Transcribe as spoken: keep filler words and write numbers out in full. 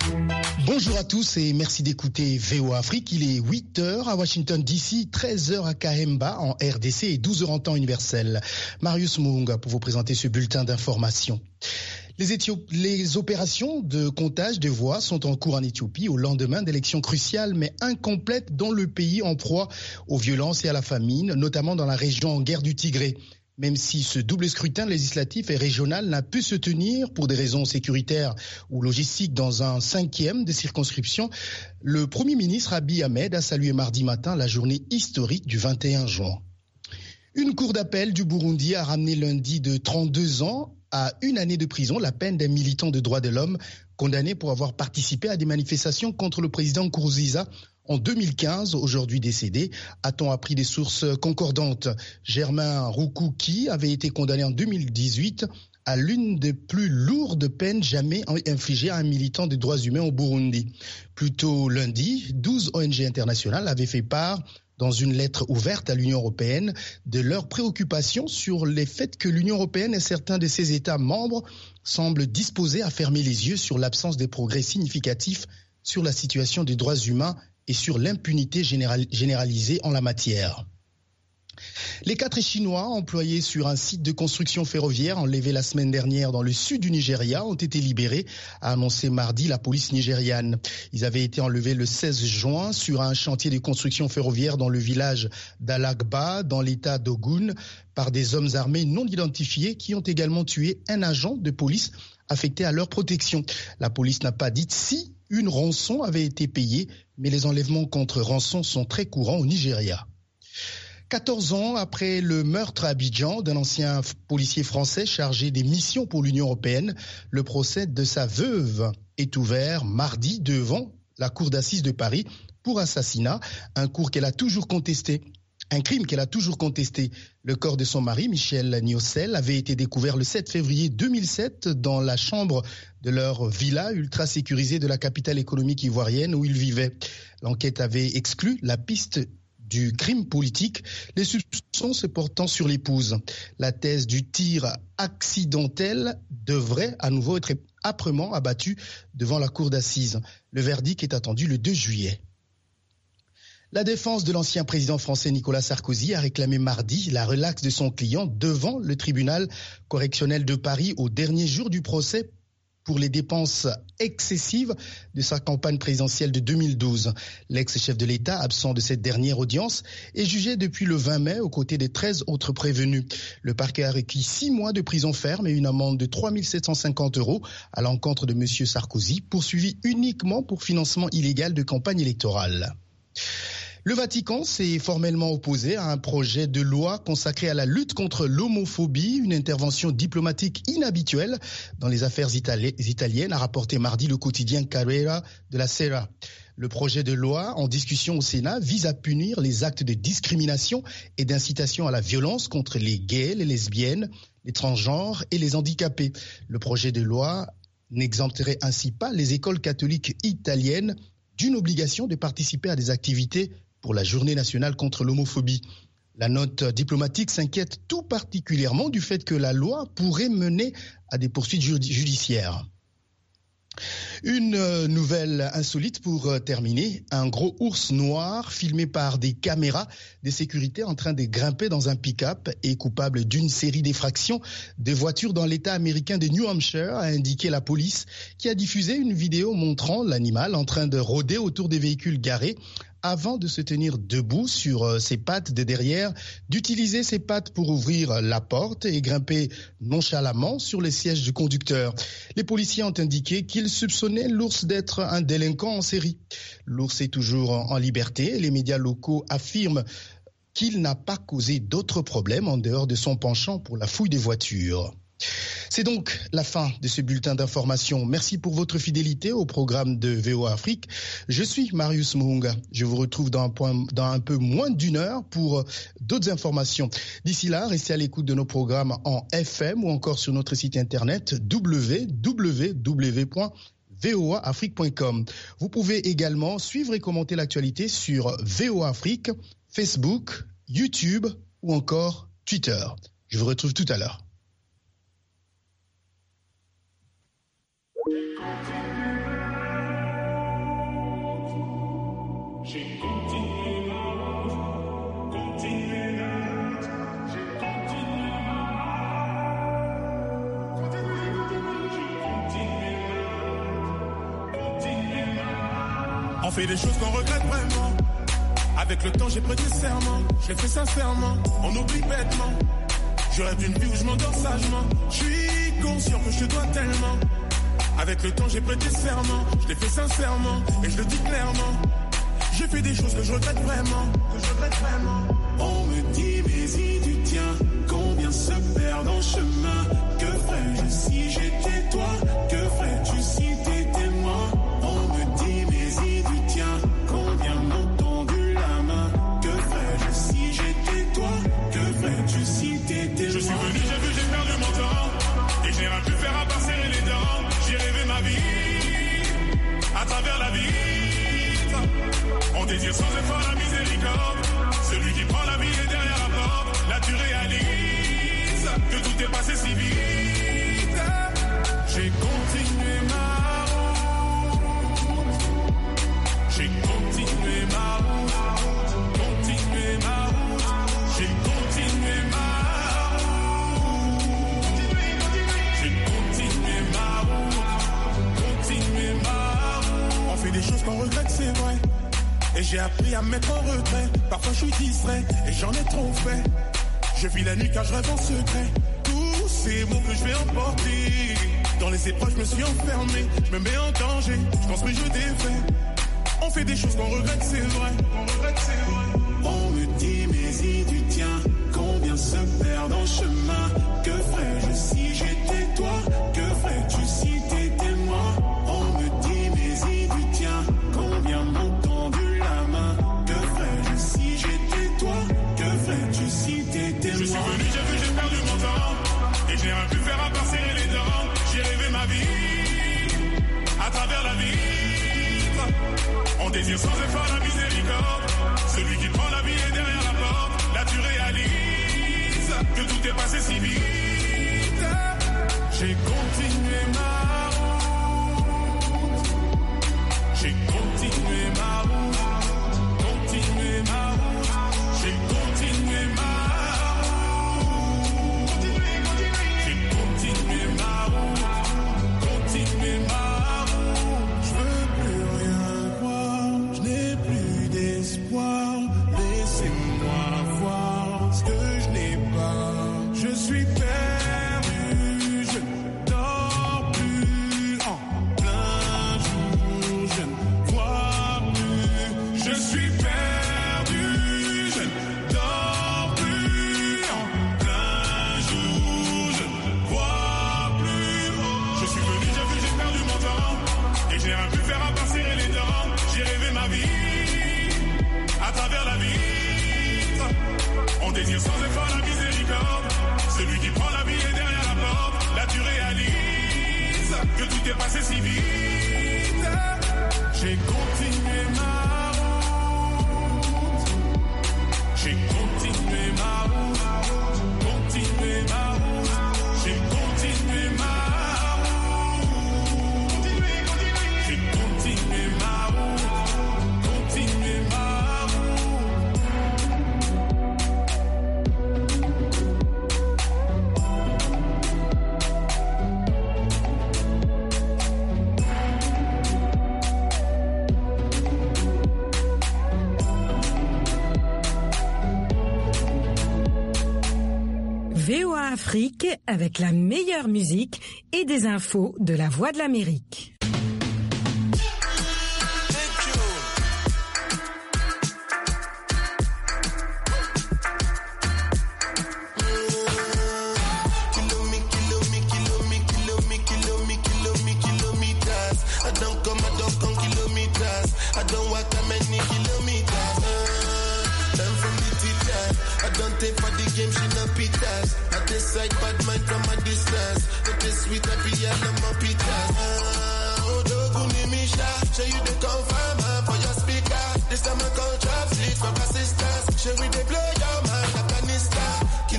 Bonjour à tous et merci d'écouter V O A Afrique. Il est huit heures à Washington D C, treize heures à Kahemba en R D C et douze heures en temps universel. Marius Muhunga pour vous présenter ce bulletin d'information. Les, Éthiop... Les opérations de comptage de voix sont en cours en Éthiopie au lendemain d'élections cruciales mais incomplètes dans le pays en proie aux violences et à la famine, notamment dans la région en guerre du Tigré. Même si ce double scrutin législatif et régional n'a pu se tenir pour des raisons sécuritaires ou logistiques dans un cinquième des circonscriptions, le Premier ministre Abiy Ahmed a salué mardi matin la journée historique du vingt et un juin. Une cour d'appel du Burundi a ramené lundi de trente-deux ans à une année de prison la peine d'un militant de droits de l'homme condamné pour avoir participé à des manifestations contre le président Nkurunziza en deux mille quinze, aujourd'hui décédé, a-t-on appris des sources concordantes. Germain Rukuki avait été condamné en deux mille dix-huit à l'une des plus lourdes peines jamais infligées à un militant des droits humains au Burundi. Plus tôt lundi, douze O N G internationales avaient fait part dans une lettre ouverte à l'Union européenne de leurs préoccupations sur les faits que l'Union européenne et certains de ses États membres semblent disposés à fermer les yeux sur l'absence de progrès significatifs sur la situation des droits humains et sur l'impunité généralisée en la matière. Les quatre Chinois employés sur un site de construction ferroviaire enlevé la semaine dernière dans le sud du Nigeria ont été libérés, a annoncé mardi la police nigériane. Ils avaient été enlevés le seize juin sur un chantier de construction ferroviaire dans le village d'Alagba, dans l'état d'Ogun, par des hommes armés non identifiés qui ont également tué un agent de police affecté à leur protection. La police n'a pas dit si une rançon avait été payée, mais les enlèvements contre rançon sont très courants au Nigeria. quatorze ans après le meurtre à Abidjan d'un ancien policier français chargé des missions pour l'Union européenne, le procès de sa veuve est ouvert mardi devant la cour d'assises de Paris pour assassinat, un cours qu'elle a toujours contesté. Un crime qu'elle a toujours contesté. Le corps de son mari, Michel Niocel, avait été découvert le sept février deux mille sept dans la chambre de leur villa ultra sécurisée de la capitale économique ivoirienne où ils vivaient. L'enquête avait exclu la piste du crime politique, les soupçons se portant sur l'épouse. La thèse du tir accidentel devrait à nouveau être âprement abattue devant la cour d'assises. Le verdict est attendu le deux juillet. La défense de l'ancien président français Nicolas Sarkozy a réclamé mardi la relaxe de son client devant le tribunal correctionnel de Paris au dernier jour du procès pour les dépenses excessives de sa campagne présidentielle de deux mille douze. L'ex-chef de l'État, absent de cette dernière audience, est jugé depuis le vingt mai aux côtés des treize autres prévenus. Le parquet a requis six mois de prison ferme et une amende de trois mille sept cent cinquante euros à l'encontre de M. Sarkozy, poursuivi uniquement pour financement illégal de campagne électorale. Le Vatican s'est formellement opposé à un projet de loi consacré à la lutte contre l'homophobie, une intervention diplomatique inhabituelle dans les affaires itali- italiennes, a rapporté mardi le quotidien Carrera de la Sera. Le projet de loi en discussion au Sénat vise à punir les actes de discrimination et d'incitation à la violence contre les gays, les lesbiennes, les transgenres et les handicapés. Le projet de loi n'exempterait ainsi pas les écoles catholiques italiennes d'une obligation de participer à des activités pour la Journée nationale contre l'homophobie. La note diplomatique s'inquiète tout particulièrement du fait que la loi pourrait mener à des poursuites judiciaires. Une nouvelle insolite pour terminer. Un gros ours noir filmé par des caméras de sécurité en train de grimper dans un pick-up est coupable d'une série d'effractions de voitures dans l'État américain de New Hampshire, a indiqué la police, qui a diffusé une vidéo montrant l'animal en train de rôder autour des véhicules garés avant de se tenir debout sur ses pattes de derrière, d'utiliser ses pattes pour ouvrir la porte et grimper nonchalamment sur les sièges du conducteur. Les policiers ont indiqué qu'ils soupçonnaient l'ours d'être un délinquant en série. L'ours est toujours en liberté. Les médias locaux affirment qu'il n'a pas causé d'autres problèmes en dehors de son penchant pour la fouille des voitures. C'est donc la fin de ce bulletin d'information. Merci pour votre fidélité au programme de V O A Afrique. Je suis Marius Muhunga. Je vous retrouve dans un, point, dans un peu moins d'une heure pour d'autres informations. D'ici là, restez à l'écoute de nos programmes en F M ou encore sur notre site internet w w w point v o a afrique point com. Vous pouvez également suivre et commenter l'actualité sur V O A Afrique, Facebook, YouTube ou encore Twitter. Je vous retrouve tout à l'heure. J'ai continué ma route, continué la route, j'ai continué ma route, continué, continué, j'ai continué ma route, continué ma route. On fait des choses qu'on regrette vraiment. Avec le temps j'ai prêté serment, je l'ai fait sincèrement, on oublie bêtement. Je rêve d'une vie où je m'endors sagement. Je suis conscient que je te dois tellement. Avec le temps j'ai prêté serment, je l'ai fait sincèrement et je le dis clairement. J'ai fait des choses que je regrette vraiment, que je regrette vraiment. On me dit mais y du tien, combien se perdent en chemin. Que ferais-je si j'étais toi? Que ferais-tu si t'étais moi? On me dit mais y du tien, combien m'ont tendu la main. Que ferais-je si j'étais toi? Que ferais-tu si t'étais moi? Je suis venu, j'ai vu, j'ai perdu mon temps. Et je n'ai rien pu faire à part serrer les dents. J'ai rêvé ma vie, à travers la vie. On désire sans effort la miséricorde. Celui qui prend la vie est derrière la porte. Là tu réalises que tout est passé si vite. J'ai continué ma route. J'ai continué ma route. Continué ma route. J'ai continué ma route. J'ai continué ma route. Continué ma route. On fait des choses qu'on regrette, c'est vrai. Et j'ai appris à me mettre en retrait. Parfois je suis distrait et j'en ai trop fait. Je vis la nuit car je rêve en secret. Tous ces mots que je vais emporter. Dans les épreuves je me suis enfermé. Je me mets en danger, je construis, je défais. On fait des choses qu'on regrette, c'est vrai. On regrette, c'est vrai. On me dit mais y du tien, combien se perdent en chemin. Que ferais-je si j'étais toi? Que ferais-tu si t'étais moi? On me dit mais y du tien, combien m'ont tendu la main. Que ferais-je si j'étais toi? Que ferais-tu si t'étais moi? Je suis venu, j'ai vu, j'ai perdu mon temps. Et j'ai rien pu faire à part serrer les dents. J'ai rêvé ma vie, à travers la vie. On désire sans effort la miséricorde. Celui qui prend la vie est derrière la porte. Là tu réalises que tout est passé si vite. J'ai continué ma route. J'ai continué ma route. Continué ma route. J'ai continué ma route. Continué, continué. J'ai continué ma route. Continué ma route. Je veux plus rien voir. Je n'ai plus d'espoir. Laissez-moi voir ce que je n'ai pas. Je suis perdu. Je ne dors plus en plein jour. Je ne vois plus. Je suis perdu. Je ne dors plus en plein jour. Je ne vois plus. Je suis venu, j'ai vu, j'ai perdu mon temps. Et j'ai rien pu faire à part serrer les dents. J'ai rêvé ma vie, à travers la vie. On désire sans effort la miséricorde. Celui qui prend la vie est derrière la porte. Là tu réalises que tout est passé si vite. J'ai continué ma route. J'ai continué ma route. Continué ma route. J'ai continué ma route. Continué, continué. J'ai continué ma route. Continué ma V O A Afrique avec la meilleure musique et des infos de la Voix de l'Amérique. Like bad mind from a distance. But this sweet happy and I'm a pita. Oh, Doguni Misha, show you the confirm for your speaker. This time I call trap sleep for assistance. Show we they blow your mind, Afghanistan.